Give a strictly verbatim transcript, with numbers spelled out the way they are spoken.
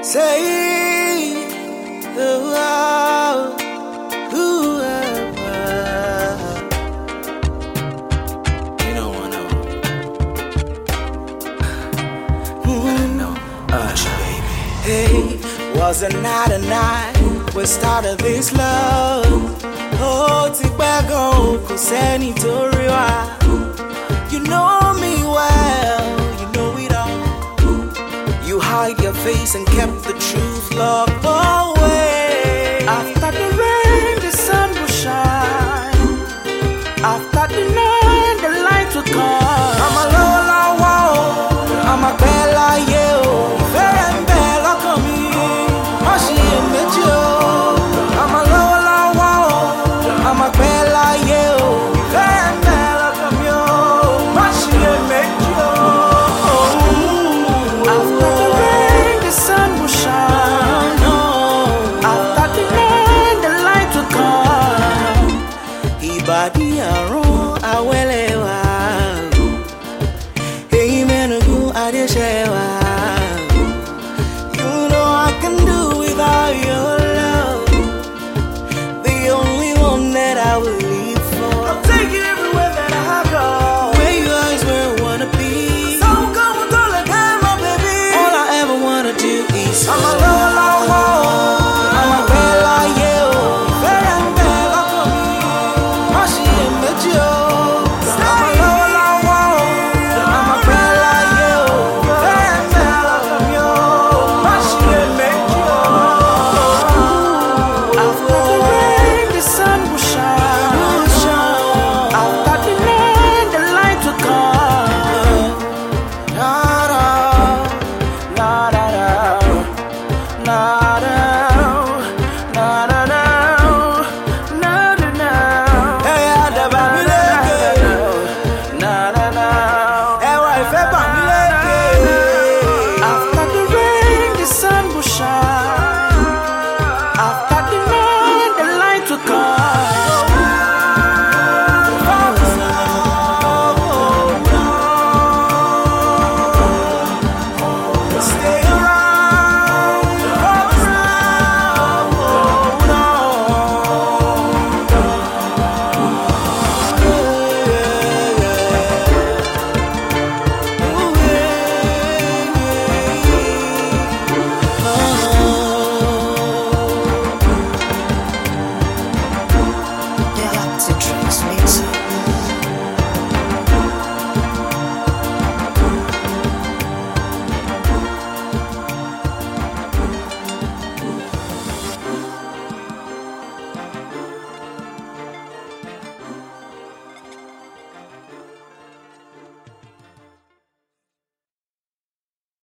Say, ooh, oh, ooh, oh. You don't wanna know. Mm, no, Hush, baby. Hey, was it not a night we started this love? Oh, ti pẹ́ gan, kò sẹ́ni tó rí wa. You know me well, you know it all. You hide your face and kept the truth locked away. After the rain, the sun will shine. After the night, the light will come. I'm a lola wow, I'm a bella yo. Fair and bella come in, Mashi and Mejo. I'm a lola wow, I'm a bella yo. Fair and bella come yo, Mashi and Mejo. After the rain, the sun will shine. After the night, the light will come. Ibadi aron awelewa. Hey menugu adeshewa. You know I can do without your love. The only one that I will live for. I'll take you everywhere that I go. Where you always where I wanna be. So come with all the time, my baby. All I ever wanna do is I'm a lola wow, I'm a bella yo. Fair and bella come in, Mashi and Mejo. I'm a lola wow, I'm a bella yo. Fair and bella come yo, Mashi and Mejo. After the rain, the sun will shine. After the night, the light will come. La da, la da da, la da, la da da, la da da. Hey, I da ba mi leke, la da da. Hey, why fe ba mi leke? After the rain, the sun will shine. After the night, the light will come. Stay around, around, Galactic Trance.